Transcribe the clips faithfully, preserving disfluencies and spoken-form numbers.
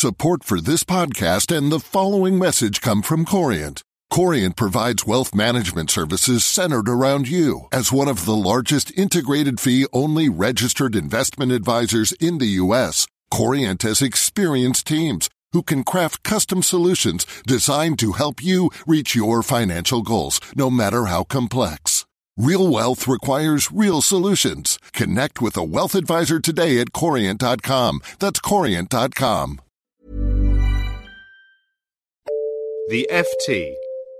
Support for this podcast and the following message come from Corient. Corient provides wealth management services centered around you. As one of the largest integrated fee-only registered investment advisors in the U S, Corient has experienced teams who can craft custom solutions designed to help you reach your financial goals, no matter how complex. Real wealth requires real solutions. Connect with a wealth advisor today at corient dot com. That's corient dot com. The F T.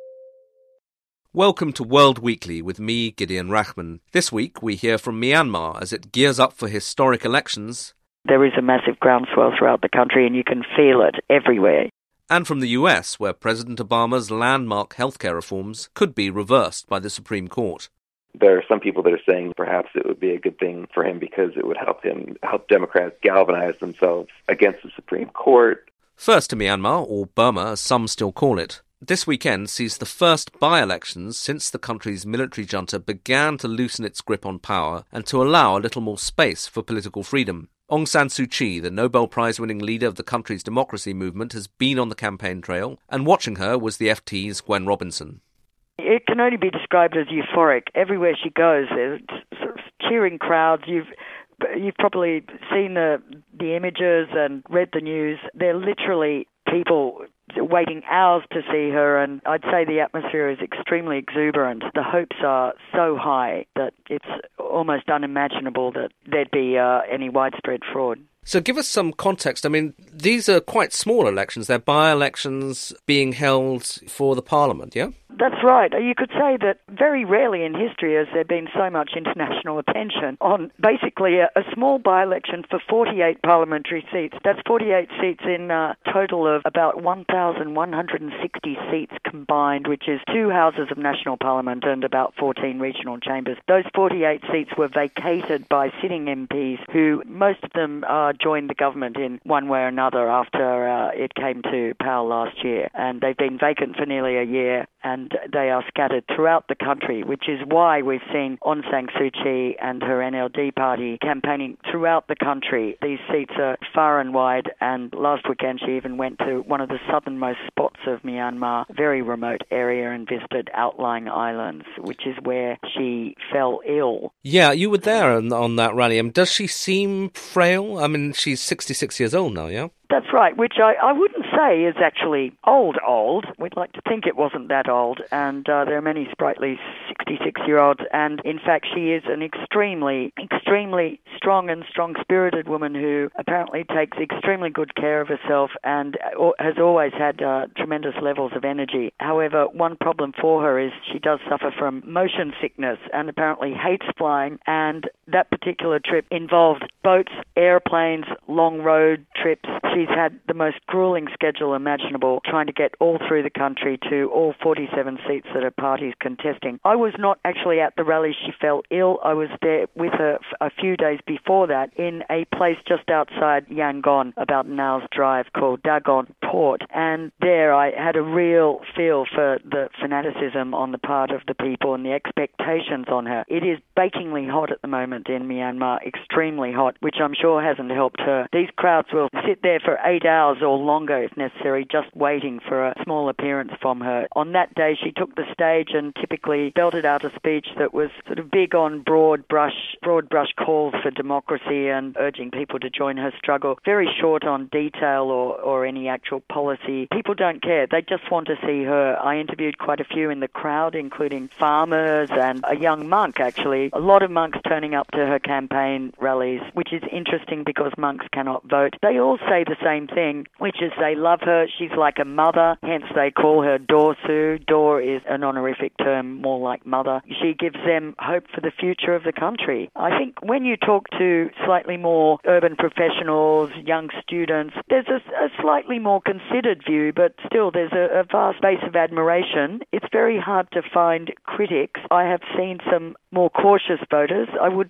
Welcome to World Weekly with me, Gideon Rachman. This week we hear from Myanmar as it gears up for historic elections. There is a massive groundswell throughout the country and you can feel it everywhere. And from the U S, where President Obama's landmark healthcare reforms could be reversed by the Supreme Court. There are some people that are saying perhaps it would be a good thing for him because it would help him help Democrats galvanize themselves against the Supreme Court. First to Myanmar, or Burma as some still call it. This weekend sees the first by-elections since the country's military junta began to loosen its grip on power and to allow a little more space for political freedom. Aung San Suu Kyi, the Nobel Prize-winning leader of the country's democracy movement, has been on the campaign trail, and watching her was the F T's Gwen Robinson. It can only be described as euphoric. Everywhere she goes, there's sort of cheering crowds. You've you've probably seen the the images and read the news. They're literally people waiting hours to see her, and I'd say the atmosphere is extremely exuberant. The hopes are so high that it's almost unimaginable that there'd be uh, any widespread fraud. So give us some context. I mean, these are quite small elections. They're by-elections being held for the Parliament, yeah? That's right. You could say that very rarely in history has there been so much international attention on basically a, a small by-election for forty-eight parliamentary seats. That's forty-eight seats in a total of about one thousand one hundred sixty seats combined, which is two houses of national parliament and about fourteen regional chambers. Those forty-eight seats were vacated by sitting M Ps who, most of them uh, joined the government in one way or another after uh, it came to power last year. And they've been vacant for nearly a year, and they are scattered throughout the country, which is why we've seen Aung San Suu Kyi and her N L D party campaigning throughout the country. These seats are far and wide, and last weekend she even went to one of the southernmost spots of Myanmar, very remote area, and visited outlying islands, which is where she fell ill. Yeah, you were there on, on that rally. I mean, does she seem frail? I mean, she's sixty-six years old now, yeah? That's right, which I, I wouldn't say is actually old, old. We'd like to think it wasn't that old, and uh, there are many sprightly sixty-six-year-olds, and in fact she is an extremely, extremely strong and strong-spirited woman who apparently takes extremely good care of herself and has always had uh, tremendous levels of energy. However, one problem for her is she does suffer from motion sickness and apparently hates flying, and that particular trip involved boats, airplanes, long road trips. She's had the most grueling schedule imaginable, trying to get all through the country to all forty-seven seats that her party's contesting. I was not actually at the rally. She fell ill. I was there with her a few days before that in a place just outside Yangon, about an hour's drive, called Dagon Port. And there I had a real feel for the fanaticism on the part of the people and the expectations on her. It is bakingly hot at the moment in Myanmar, extremely hot, which I'm sure hasn't helped her. These crowds will sit there for eight hours or longer if necessary, just waiting for a small appearance from her. On that day, she took the stage and typically belted out a speech that was sort of big on broad brush, broad brush calls for democracy and urging people to join her struggle. Very short on detail or, or any actual policy. People don't care. They just want to see her. I interviewed quite a few in the crowd, including farmers and a young monk, actually. A lot of monks turning up to her campaign rallies, which is interesting because monks cannot vote. They all say the same thing, which is they love her. She's like a mother, hence they call her Dorsu. Dor is an honorific term, more like mother. She gives them hope for the future of the country. I think when you talk to slightly more urban professionals, young students, there's a, a slightly more considered view, but still there's a, a vast base of admiration. It's very hard to find critics. I have seen some more cautious voters. I would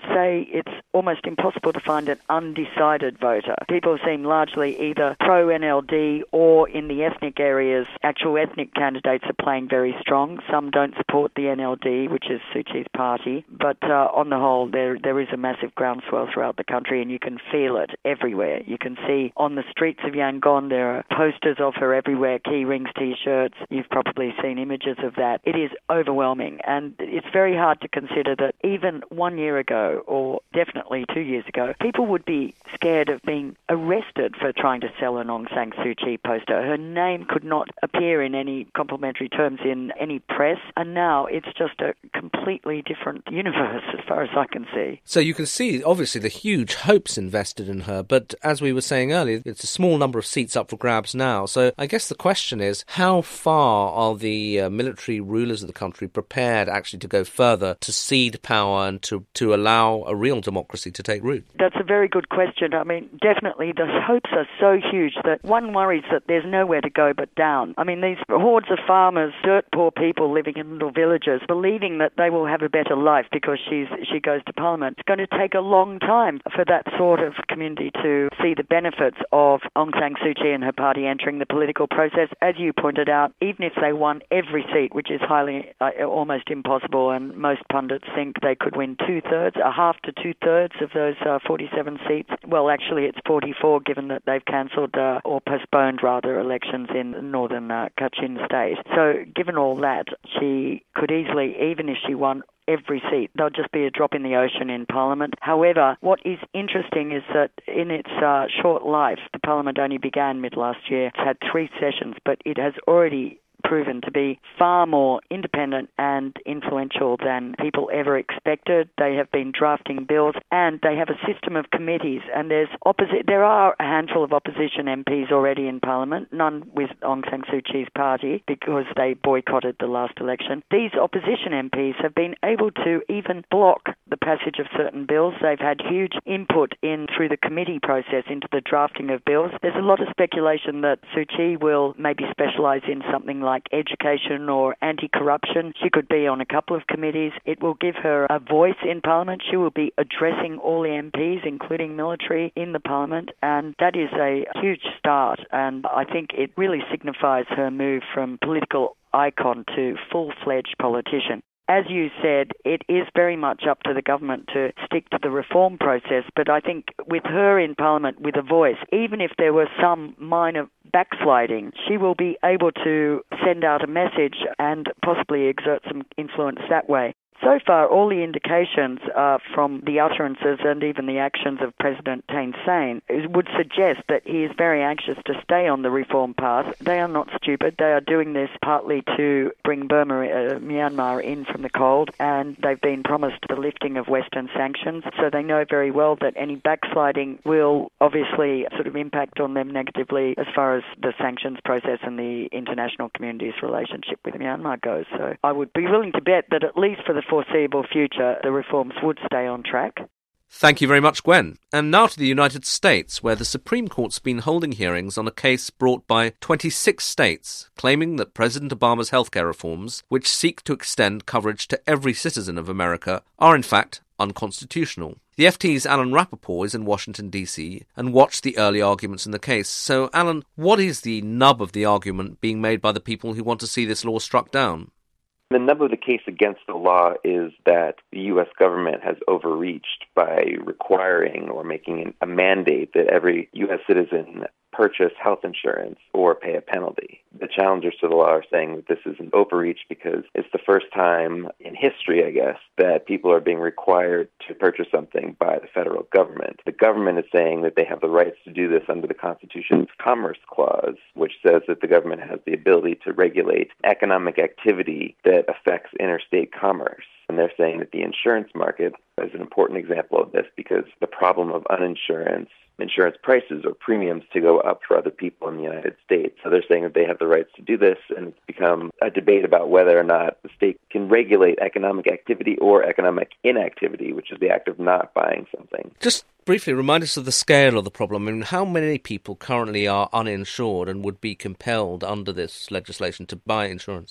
say it's almost impossible to find an undecided voter. People seem largely either pro-N L D or in the ethnic areas, actual ethnic candidates are playing very strong. Some don't support the N L D, which is Suu Kyi's party, but uh, on the whole, there there is a massive groundswell throughout the country, and you can feel it everywhere. You can see on the streets of Yangon, there are posters of her everywhere, key rings, T-shirts. You've probably seen images of that. It is overwhelming, and it's very hard to consider that even one year ago, or definitely two years ago, people would be scared of being arrested for trying to sell an Aung San Suu Kyi poster. Her name could not appear in any complimentary terms in any press, and now it's just a completely different universe as far as I can see. So you can see, obviously, the huge hopes invested in her, but as we were saying earlier, it's a small number of seats up for grabs now. So I guess the question is, how far are the uh, military rulers of the country prepared actually to go further to cede power and to, to allow a real democracy to take root? That's a very good question. I mean, definitely the hopes are so huge that one worries that there's nowhere to go but down. I mean, these hordes of farmers, dirt poor people living in little villages, believing that they will have a better life because she's she goes to Parliament. It's going to take a long time for that sort of community to see the benefits of Aung San Suu Kyi and her party entering the political process. As you pointed out, even if they won every seat, which is highly, uh, almost impossible, and most pundits think they could win two-thirds, a half to two-thirds of those uh, forty-seven seats. Well, actually, it's forty-four, given that they've cancelled uh, or postponed, rather, elections in northern uh, Kachin state. So, given all that, she could easily, even if she won every seat, there'll just be a drop in the ocean in Parliament. However, what is interesting is that in its uh, short life, the Parliament only began mid-last year. It's had three sessions, but it has already proven to be far more independent and influential than people ever expected. They have been drafting bills, and they have a system of committees, and there's opposi- there are a handful of opposition M Ps already in Parliament, none with Aung San Suu Kyi's party because they boycotted the last election. These opposition M Ps have been able to even block the passage of certain bills. They've had huge input in through the committee process into the drafting of bills. There's a lot of speculation that Suu Kyi will maybe specialise in something like like education or anti-corruption. She could be on a couple of committees. It will give her a voice in Parliament. She will be addressing all the M Ps, including military, in the Parliament, and that is a huge start, and I think it really signifies her move from political icon to full-fledged politician. As you said, it is very much up to the government to stick to the reform process, but I think with her in Parliament with a voice, even if there were some minor backsliding, she will be able to send out a message and possibly exert some influence that way. So far, all the indications uh, from the utterances and even the actions of President Thein Sein would suggest that he is very anxious to stay on the reform path. They are not stupid. They are doing this partly to bring Burma, uh, Myanmar in from the cold, and they've been promised the lifting of Western sanctions. So they know very well that any backsliding will obviously sort of impact on them negatively as far as the sanctions process and the international community's relationship with Myanmar goes. So I would be willing to bet that at least for the foreseeable future, the reforms would stay on track. Thank you very much, Gwen. And now to the United States, where the Supreme Court's been holding hearings on a case brought by twenty-six states, claiming that President Obama's healthcare reforms, which seek to extend coverage to every citizen of America, are in fact unconstitutional. The F T's Alan Rappaport is in Washington, D C, and watched the early arguments in the case. So, Alan, what is the nub of the argument being made by the people who want to see this law struck down? The nub of the case against the law is that the U S government has overreached by requiring or making a mandate that every U S citizen purchase health insurance or pay a penalty. The challengers to the law are saying that this is an overreach because it's the first time in history, I guess, that people are being required to purchase something by the federal government. The government is saying that they have the rights to do this under the Constitution's Commerce Clause, which says that the government has the ability to regulate economic activity that affects interstate commerce. And they're saying that the insurance market is an important example of this because the problem of uninsurance, insurance prices or premiums to go up for other people in the United States. So they're saying that they have the rights to do this, and it's become a debate about whether or not the state can regulate economic activity or economic inactivity, which is the act of not buying something. Just briefly remind us of the scale of the problem. I mean, how many people currently are uninsured and would be compelled under this legislation to buy insurance?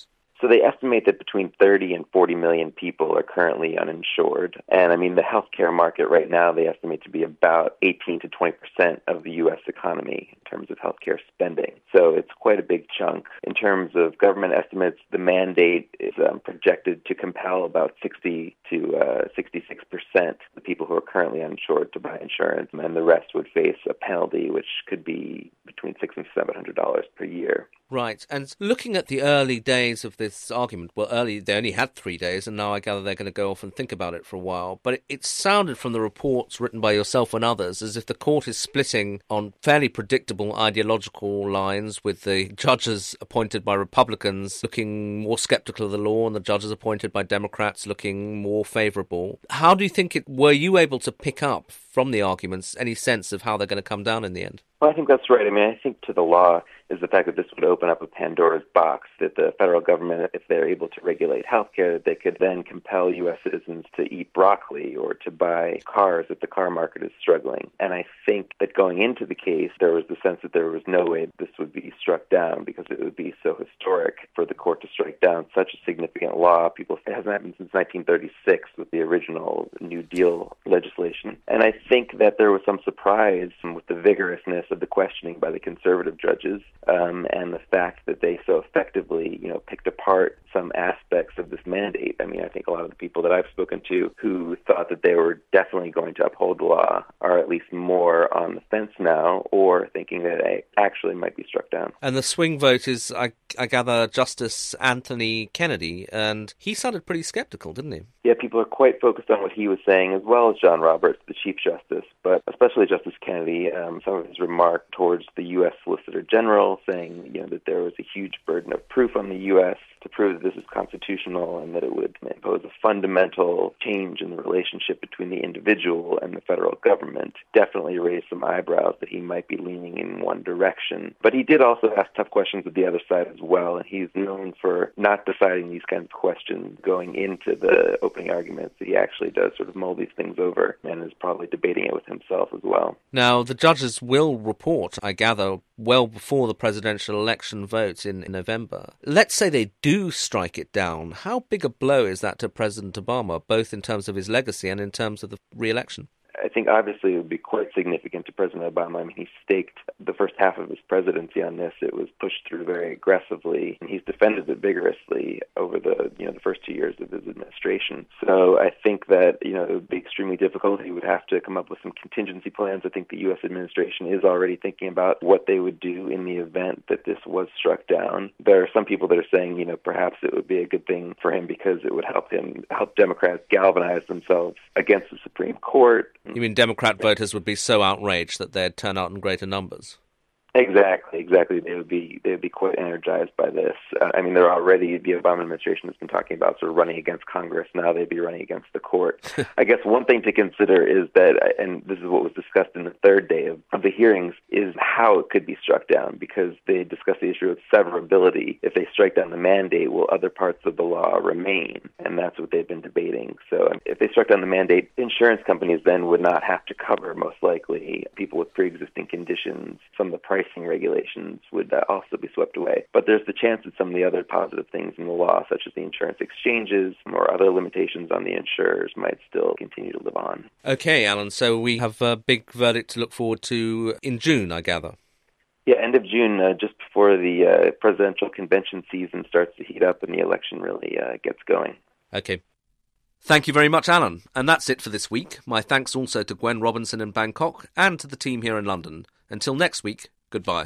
So they estimate that between thirty and forty million people are currently uninsured. And I mean, the healthcare market right now, they estimate to be about eighteen to twenty percent of the U S economy in terms of healthcare spending. So it's quite a big chunk. In terms of government estimates, the mandate is um, projected to compel about sixty to sixty-six percent of the people who are currently uninsured to buy insurance, and the rest would face a penalty, which could be between six hundred dollars and seven hundred dollars per year. Right. And looking at the early days of this argument, well, early, they only had three days, and now I gather they're going to go off and think about it for a while. But it, it sounded from the reports written by yourself and others as if the court is splitting on fairly predictable ideological lines, with the judges appointed by Republicans looking more sceptical of the law and the judges appointed by Democrats looking more favourable. How do you think it, were you able to pick up from the arguments any sense of how they're going to come down in the end? Well, I think that's right. I mean, I think to the law is the fact that this would open up a Pandora's box, that the federal government, if they're able to regulate healthcare, they could then compel U S citizens to eat broccoli or to buy cars if the car market is struggling. And I think that going into the case, there was the sense that there was no way this would be struck down because it would be so historic for the court to strike down such a significant law. People, it hasn't happened since nineteen thirty-six with the original New Deal legislation. And I think that there was some surprise with the vigorousness of the questioning by the conservative judges, um, and the fact that they so effectively, you know, picked apart some aspects of this mandate. I mean, I think a lot of the people that I've spoken to who thought that they were definitely going to uphold the law are at least more on the fence now, or thinking that it actually might be struck down. And the swing vote is, I, I gather, Justice Anthony Kennedy, and he sounded pretty skeptical, didn't he? Yeah, people are quite focused on what he was saying, as well as John Roberts, the Chief Justice, but especially Justice Kennedy. Um, some of his remarks towards the U S Solicitor General, saying, you know, that there was a huge burden of proof on the U S to prove that this is constitutional and that it would impose a fundamental change in the relationship between the individual and the federal government, definitely raised some eyebrows that he might be leaning in one direction. But he did also ask tough questions of the other side as well, and he's known for not deciding these kinds of questions going into the opening arguments. He actually does sort of mull these things over and is probably debating it with himself as well. Now, the judges will report, I gather, well before the presidential election vote in, in November. Let's say they do strike it down. How big a blow is that to President Obama, both in terms of his legacy and in terms of the re-election? I think obviously it would be quite significant to President Obama. I mean, he staked the first half of his presidency on this. It was pushed through very aggressively, and he's defended it vigorously over the, you know, the first two years of his administration. So I think that, you know, it would be extremely difficult. He would have to come up with some contingency plans. I think the U S administration is already thinking about what they would do in the event that this was struck down. There are some people that are saying, you know, perhaps it would be a good thing for him because it would help him, help Democrats galvanize themselves against the Supreme Court. You mean Democrat voters would be so outraged that they'd turn out in greater numbers? Exactly, exactly. They would be they would be quite energized by this. Uh, I mean, they're already, the Obama administration has been talking about sort of running against Congress. Now they'd be running against the court. I guess one thing to consider is that, and this is what was discussed in the third day of, of the hearings, is how it could be struck down, because they discussed the issue of severability. If they strike down the mandate, will other parts of the law remain? And that's what they've been debating. So if they struck down the mandate, insurance companies then would not have to cover, most likely, people with pre-existing conditions. Some of the price regulations would uh, also be swept away. But there's the chance that some of the other positive things in the law, such as the insurance exchanges or other limitations on the insurers, might still continue to live on. Okay, Alan, so we have a big verdict to look forward to in June, I gather. Yeah, end of June, uh, just before the uh, presidential convention season starts to heat up and the election really uh, gets going. Okay. Thank you very much, Alan. And that's it for this week. My thanks also to Gwen Robinson in Bangkok and to the team here in London. Until next week, goodbye.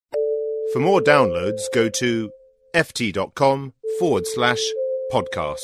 For more downloads, go to ft.com forward slash podcasts.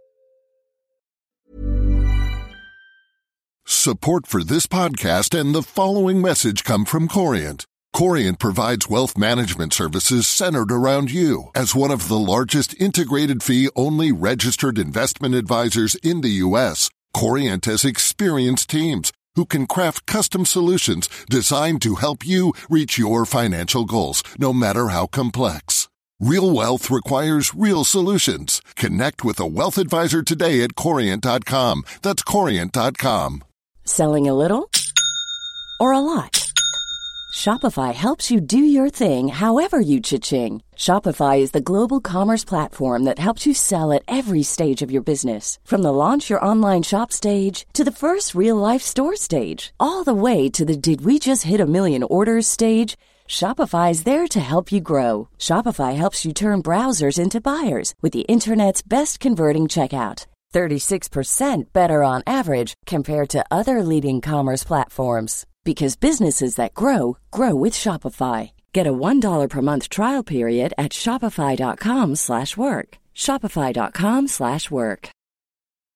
Support for this podcast and the following message come from Corient. Corient provides wealth management services centered around you. As one of the largest integrated fee-only registered investment advisors in the U S, Corient has experienced teams who can craft custom solutions designed to help you reach your financial goals, no matter how complex. Real wealth requires real solutions. Connect with a wealth advisor today at Corient dot com. That's Corient dot com. Selling a little or a lot? Shopify helps you do your thing however you cha-ching. Shopify is the global commerce platform that helps you sell at every stage of your business. From the launch your online shop stage to the first real-life store stage, all the way to the did we just hit a million orders stage. Shopify is there to help you grow. Shopify helps you turn browsers into buyers with the internet's best converting checkout. thirty-six percent better on average compared to other leading commerce platforms. Because businesses that grow, grow with Shopify. Get a one dollar per month trial period at shopify.com slash work. Shopify.com slash work.